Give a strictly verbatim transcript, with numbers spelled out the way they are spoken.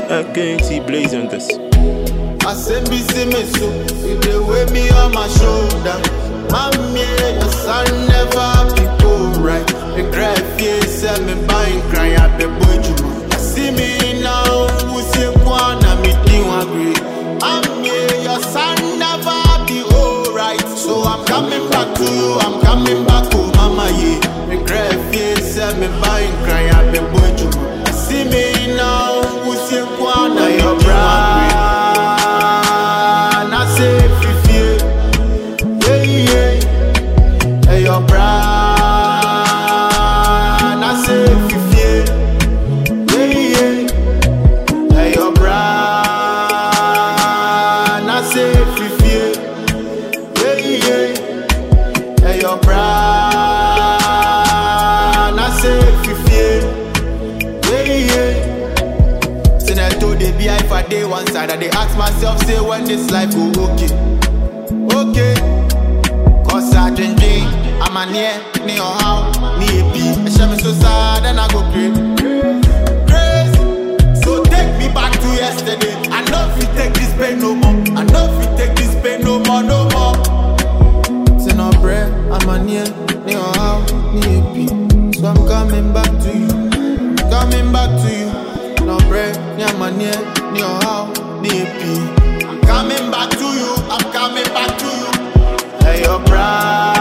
I can't see blaze on this. I say me see me so, you dey weigh me on my shoulder. Mommy, your son never be alright. The grave face and me buying cry at the boy Juma. I see me now, who say wanna me do agree. Mommy, your son never be alright. So I'm coming back to you, I'm coming back to mama, yeah. The grave face and me buying cry at the boy Juma. I see me now, who say wanna me do agree. Your brand, I say fifty, yeah, yeah. Hey, your brand, I say fifty, yeah, yeah. Hey, your brand, I say fifty, yeah, yeah. Since I told the B I for day one side, I they ask myself, say when this life go okay, okay. Cause I drink drink. I'm a near, near your house, near a pee. I shall be so sad and I go pray. Crazy. So take me back to yesterday. I know if you take this pain no more. I know if you take this pain no more, no more. Say no bread, I'm a near, near your house, near a pee. So I'm coming back to you, coming back to you. No bread, near my near, near your house, near a pee. I'm coming back to you, I'm coming back to you. Hey, your bride.